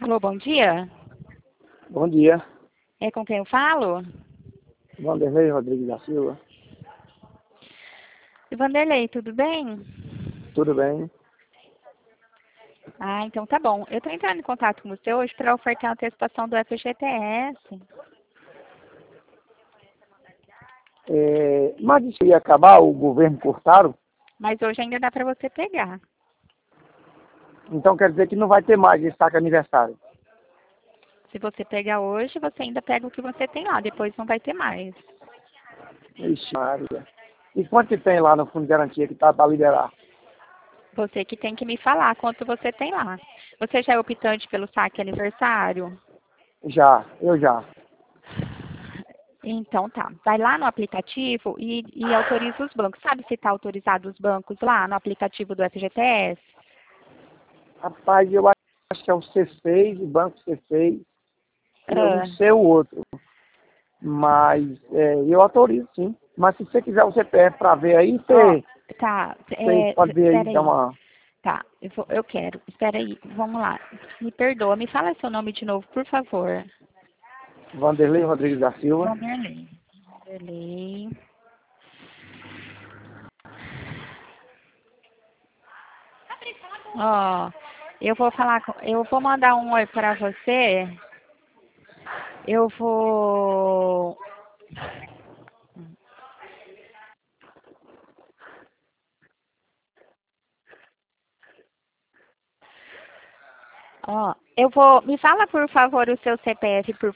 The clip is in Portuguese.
Alô, bom dia. Bom dia, É com quem eu falo? Vanderlei Rodrigues da Silva. Vanderlei, tudo bem? Tudo bem? Ah, então tá bom. Eu tô entrando em contato com você hoje para ofertar a antecipação do FGTS. Mas isso ia acabar, o governo cortaram, Mas hoje ainda dá para você pegar. então quer dizer que não vai ter mais destaque aniversário. Se você pegar hoje, você ainda pega o que você tem lá. Depois não vai ter mais. Ixi, Maria. E quanto que tem lá no Fundo de Garantia que tá para liberar? Você que tem que me falar quanto você tem lá. Você já é optante pelo saque aniversário? Eu já. Então tá. Vai lá no aplicativo e autoriza os bancos. Sabe se está autorizado os bancos lá no aplicativo do FGTS? Rapaz, eu acho que é o C6, o Banco C6, eu não Ah, sei o outro, mas eu autorizo sim. Mas se você quiser o CPF para ver aí, ó, você, tá. você pode ver aí, Espera dar aí. uma... Tá, eu quero. Espera aí, vamos lá. Me perdoa, me fala seu nome de novo, por favor. Vanderlei Rodrigues da Silva. Vanderlei. Vanderlei. Ó, eu vou mandar um oi para você. Eu vou. Ó, eu vou. Me fala, por favor, o seu CPF, por